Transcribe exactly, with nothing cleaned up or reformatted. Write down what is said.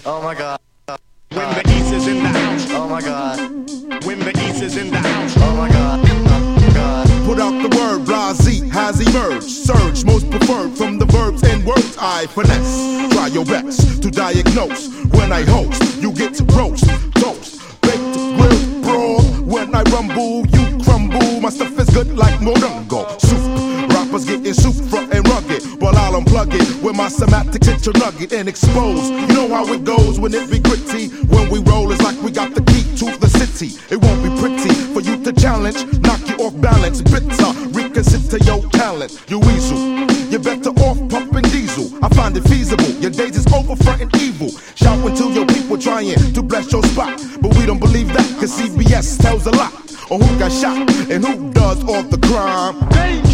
Oh my god. When the East is in the house. Oh my god. When the East is in the house. Oh my god. Oh god. Put out the word, blase has emerged. Surge, most preferred from the verbs and words I finesse. Try your best to diagnose. When I host, you get to roast, toast, baked, grilled, broad. When I rumble, you crumble. My stuff is good like Morongo. Soup, rappers getting soup front and rugged. While I'll unplug it with my semantic tissue nugget and expose. You know how it goes when it be gritty. When we roll, it's like we got the key to the city. It won't be pretty for you to challenge. Knock you off balance, bitter, reconsider your talent. You weasel, you're better off pumping diesel. I find it feasible, your days is over fronting evil. Shouting to your people trying to bless your spot. But we don't believe that, cause C B S tells a lot on who got shot and who does all the crime.